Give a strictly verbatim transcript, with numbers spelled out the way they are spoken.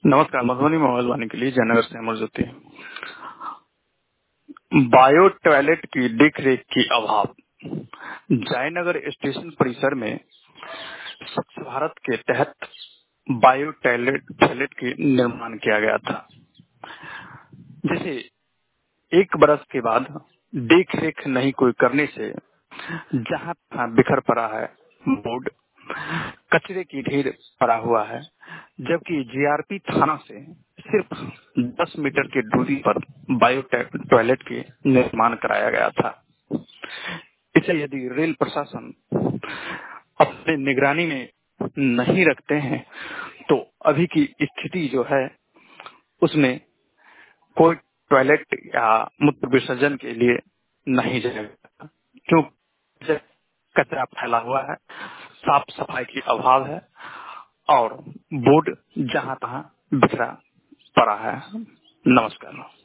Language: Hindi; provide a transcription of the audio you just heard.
नमस्कार। मधुबनी मोबाइल वाणी के लिए जयनगर से अमर ज्योति। बायो टॉयलेट की देखरेख की अभाव। जयनगर स्टेशन परिसर में स्वच्छ भारत के तहत बायो टॉयलेट टॉयलेट की निर्माण किया गया था, जिसे एक बरस के बाद देख रेख नहीं कोई करने से जहां तहां बिखर पड़ा है बोर्ड, कचरे की ढेर पड़ा हुआ है, जबकि जीआरपी थाना से सिर्फ दस मीटर की दूरी पर बायो टॉयलेट की निर्माण कराया गया था। इसे यदि रेल प्रशासन अपने निगरानी में नहीं रखते हैं तो अभी की स्थिति जो है उसमें कोई टॉयलेट या मूत्र विसर्जन के लिए नहीं जाएगा, क्योंकि कचरा फैला हुआ है, साफ सफाई की अभाव है और बोर्ड जहां तहां बिखरा पड़ा है। नमस्कार।